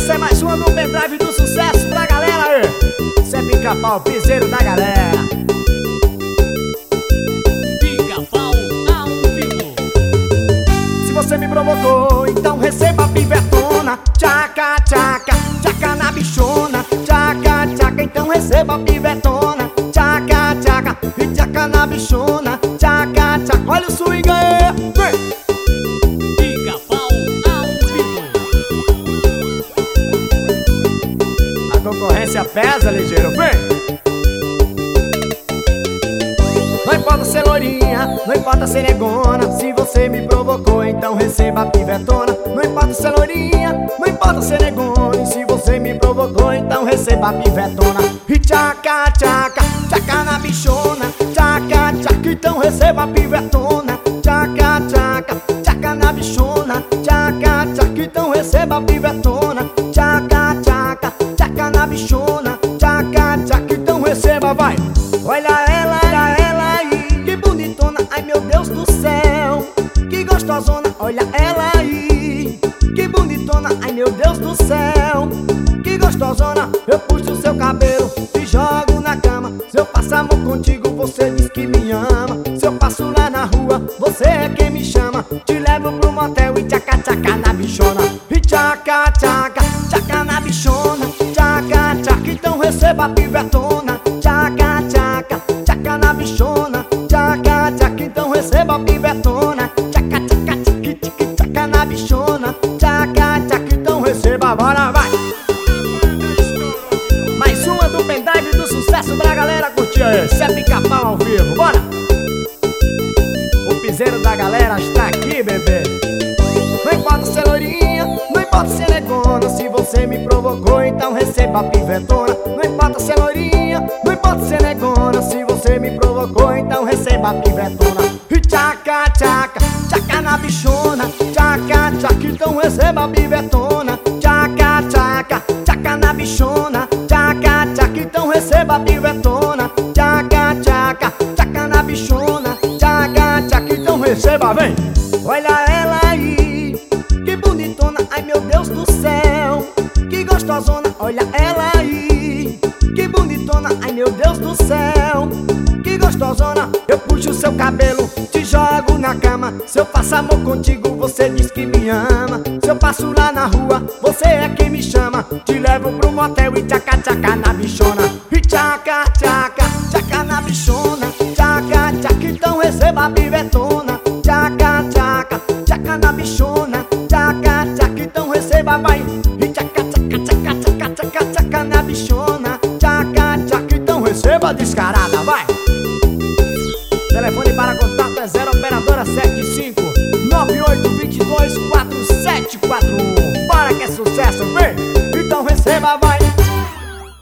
Essa é mais uma do pendrive do sucesso pra galera aí. Cê Pica-Pau, piseiro da galera. Pica-Pau ao vivo. Se você me provocou, então receba a pivetona. Tchaca, tchaca, tchaca na bichona. Tchaca, tchaca, então receba a pivetona. Tchaca, tchaca, e tchaca na bichona. Tchaca, tchaca, olha o swing aí. Vem! Pica-Pau ao vivo. A concorrência pesa, ligeiro, vem! Não importa ser lourinha, não importa ser negona. Se você me provocou, então receba a pivetona. Não importa ser lourinha, não importa ser negona. E se você me provocou, então receba a pivetona. E tchaca, tchaca, tchaca na bichona. Tchaca, tchaca, então receba a pivetona. Tchaca, tchaca, tchaca na bichona. Tchaca, tchaca, então receba a pivetona. Tchaca, tchaca, tchaca na bichona. Tchaca, tchaca, então receba, vai! Olha ela aí, que bonitona, ai meu Deus do céu. Que gostosona, olha ela aí, que bonitona, ai meu Deus do céu. Que gostosona, eu puxo o seu cabelo e jogo na cama. Se eu passo amor contigo, você diz que me ama. Se eu passo lá na rua, você é quem me chama. Te levo pro motel e tchaca, tchaca na bichona. E tchaca, tchaca, tchaca na bichona. Tchaca, tchaca, então receba a pivetona. Tchaca, tchaca, tchaca na bichona. Tchaca, tchaca, então receba a pivetona. Tchaca, tchaca, tchaca, tchaca, tchaca na bichona. Tchaca, tchaca, então receba, bora, vai! Mais uma do pendrive do sucesso pra galera curtir aí. Cê Pica-Pau ao vivo, bora! O piseiro da galera está aqui, bebê. Não importa ser lourinha, não importa ser negona. Se você me provocou, então receba a pivetona. Não importa ser lourinha, não importa ser negona. Se você me provocou, então receba a pivetona. E tchaca, tchaca, tchaca na bichona. Tchaca, tchaca, então receba a pivetona. Tchaca, tchaca, tchaca na bichona. Tchaca, tchaca, então receba a pivetona. Tchaca, tchaca, tchaca na bichona. Tchaca, tchaca, então receba, vem! Olha ela aí, que bonitona, ai meu Deus do céu. Que gostosona, olha ela aí, que bonitona, ai meu Deus do céu. Que gostosona, eu puxo o seu cabelo, te jogo na cama. Se eu faço amor contigo, você diz que me ama. Se eu passo lá na rua, você é quem me chama. Te levo pro motel e tchaca, tchaca na bichona. E tchaca, tchaca, tchaca na bichona. Tchaca, tchaca, então receba a pivetona. Tchaca, tchaca, tchaca na bichona. Tchaca, tchaca, então receba, vai! E tchaca, tchaca, tchaca, tchaca, tchaca, tchaca na bichona. Tchaca, tchaca, então receba descarada, vai! Telefone para contato é 0 operadora 75 9822 4741.